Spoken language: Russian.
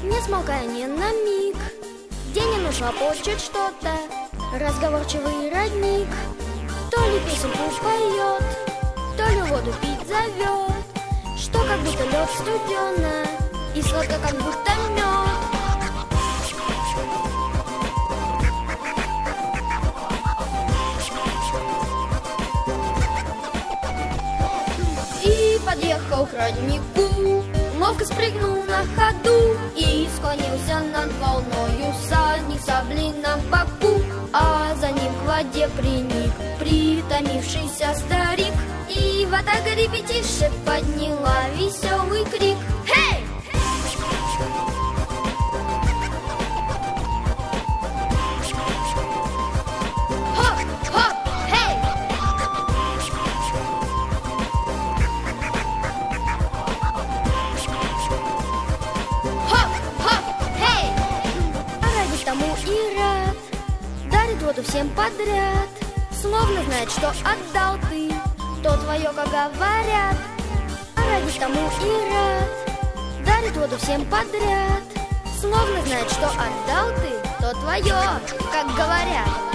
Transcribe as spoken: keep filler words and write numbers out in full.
не смолкая ни на миг, где не нужно почет что-то, разговорчивый родник. То ли песенку поет, то ли воду пить зовет, что как будто лед студена и сладко, как будто мед. И подъехал к роднику, ловко спрыгнул на ходу и склонился над волною всадник с саблей на боку. А за ним к воде приник притомившийся старик, и ватага ребятишек подняла веселый крик. Хей! Хоп, хоп, хей! Хоп, хоп, хей! А ради тому и рад, дарит воду всем подряд, словно знает, что отдал ты, то твое, как говорят. А ради тому и рад, дарит воду всем подряд, словно знает, что отдал ты, то твое, как говорят.